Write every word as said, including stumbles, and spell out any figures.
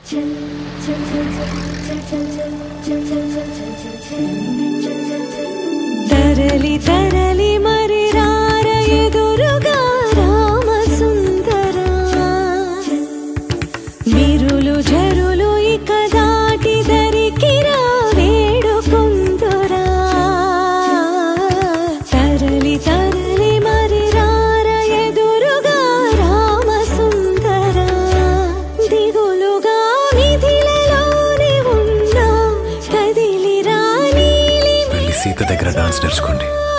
తరలి తరలి మరి రార ఎదురుగా రామ సుందరా విరులు జరులు ఇక దాటి దరికి రా వేడుకుందురా తరలి తరలి మరి రార ఎదురుగా రామ సుందరా దిగులుగా విధిలలోనే ఉన్నా కదిలి రా నీలి సీత దగ్గర డాన్స్ నేర్చుకోండి.